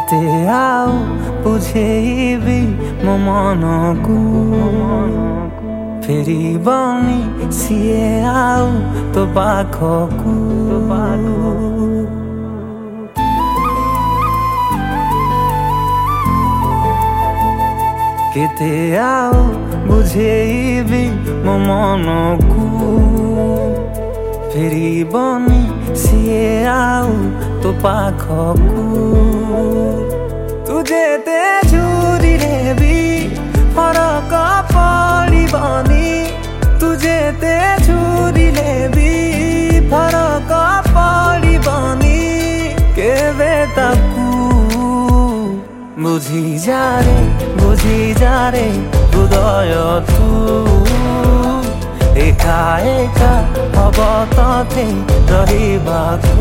କେତେ ଆଉ ବୁଝେଇବି ମୋ ମନକୁ, ଫେରିବନି ସିଏ ଆଉ ତୋ ପାଖକୁ। କେତେ ଆଉ ବୁଝେଇବି ମୋ ମନକୁ, ଫେରିବନି ସିଏ ଆଉ ତୋ ପାଖକୁ। ତୁ ଯେତେ ଝୁରିଲେ ବି ଫରକ ପଡ଼ିବନି, ତୁ ଯେତେ ଝୁରିଲେ ବି ଫରକ ପଡ଼ିବନି କେବେ ତାକୁ। ବୁଝିଯାରେ ବୁଝିଯାରେ ହୃଦୟ ତୁ, ଏକା ଏକା ହବ ତତେ ରହିବାକୁ।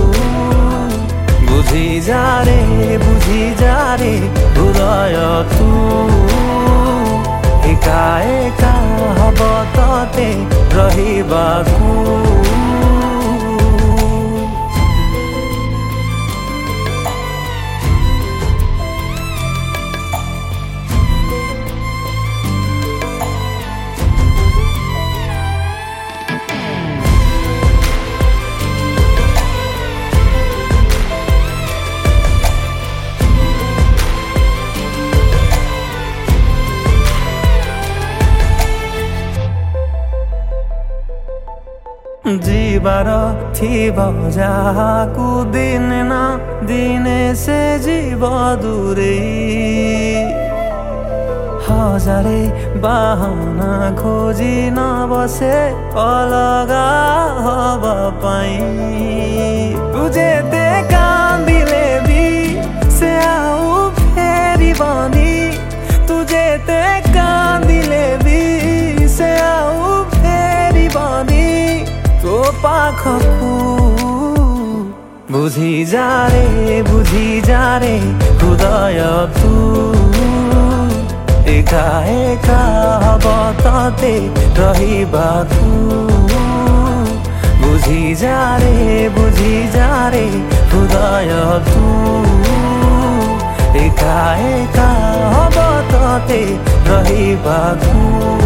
ବୁଝିଯାରେ ବୁଝିଯାରେ ହୃଦୟ ତୁ, ଏକା ଏକା ହବ ତତେ ରହିବାକୁ। ଯିବାର ଥିବ ଯାହାକୁ ଦିନେ ନା ଦିନେ ସେ ଯିବ ଦୂରେଇ। ହଜାରେ ବାହାନା ଖୋଜି ନ ବସେ ଅଲଗା ହବା ପାଇଁ। ତୁ ଯେତେ କାନ୍ଦିଲେ ବି ସେ ଆଉ ଫେରିବନି, ତୁ ଯେତେ କାନ୍ଦିଲେ ବି ସେ ଆଉ ଫେରିବନି ତୋ ପାଖକୁ। ବୁଝିଯାରେ ବୁଝିଯାରେ ହୃଦୟ ତୁ, ଏକା ଏକା ହବ ତତେ ରହିବାକୁ। ବୁଝିଯାରେ ବୁଝିଯାରେ ହୃଦୟ ତୁ, ଏକା ଏକା ହବ ତତେ ରହିବାକୁ।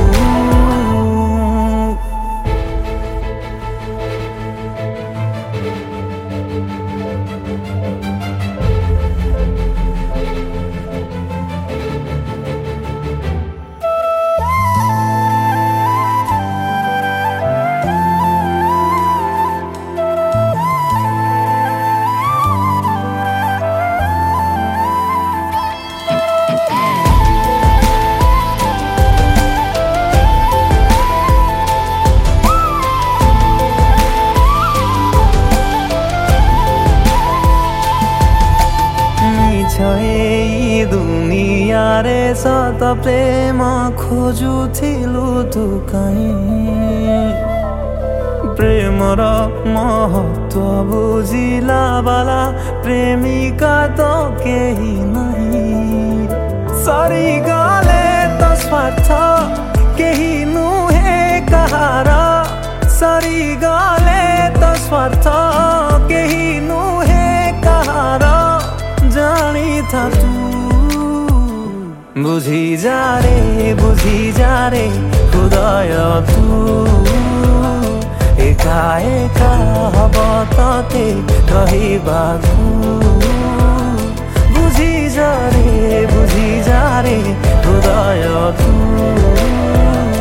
ଏଇ ଦୁନିଆରେ ସତ ପ୍ରେମ ଖୋଜୁଥିଲୁ ତୁ କାହିଁ। ପ୍ରେମର ମହତ୍ଵ ବୁଝିଲା ବାଲା ପ୍ରେମିକା ତ କେହି ନାହିଁ। ସରିଗଲେ ତ ସ୍ୱାର୍ଥ କେହି ନୁହେଁ କାହାର, ସରିଗଲେ ତ ସ୍ୱାର୍ଥ କେହି ନୁହେଁ କାହାର ଜାଣିଥା ତୁ। ବୁଝିଯାରେ ବୁଝିଯାରେ ହୃଦୟ ତୁ, ଏକା ଏକା ହବ ତତେ ରହିବାକୁ। ବୁଝିଯାରେ ବୁଝିଯାରେ ହୃଦୟ ତୁ,